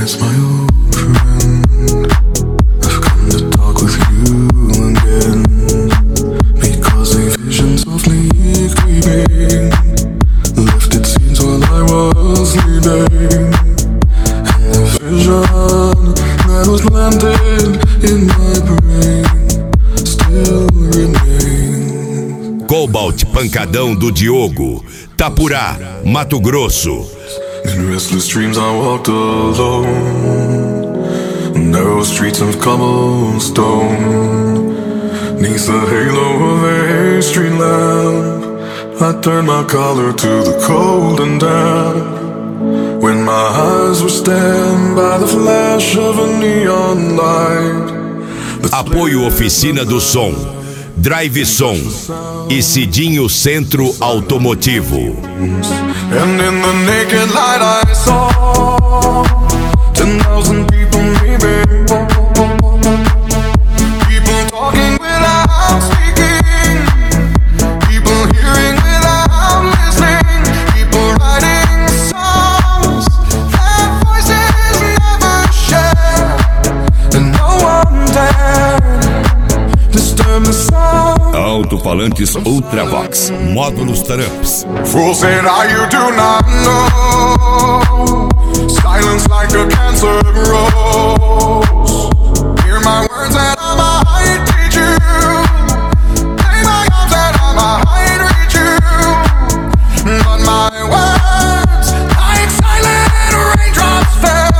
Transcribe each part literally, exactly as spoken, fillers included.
it's my old friend. I've come to talk with you again, because a vision softly creeping left its scenes while I was sleeping, and the vision that was planted in my brain still remains. Cobalt Pancadão do Diogo, Tapurá, Mato Grosso. In restless dreams I walked alone, narrow streets of cobblestone. Neath the halo of a street lamp, I turned my collar to the cold and damp. When my eyes were stabbed by the flash of a neon light. Apoio Oficina do Som, Drive Som e Cidinho Centro Automotivo. And in the naked light I saw ten thousand people maybe, people talking without speaking, people hearing without listening, people writing songs that voices never share, and no one dared disturb the sound. Alto-falantes Ultravox, módulos Trumps. Fools say that you do not know, silence like a cancer grows. Hear my words that I might teach you, play my arms that I might reach you, but my words like silent raindrops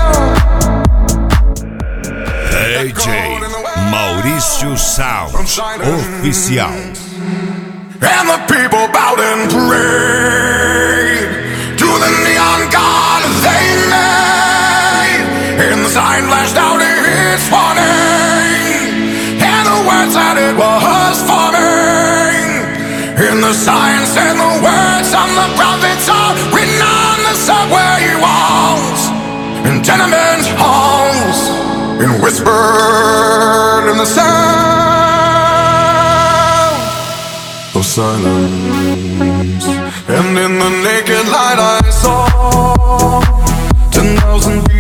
fell. D J Maurício Sound Oficial. And the people bowed and prayed to the neon god they made, and the sign flashed out its warning, and the words that it was forming, and the sign said the words on the prophets are written on the subway walls, in tenement halls, and whispered in the sound of silence. And in the naked light I saw ten thousand people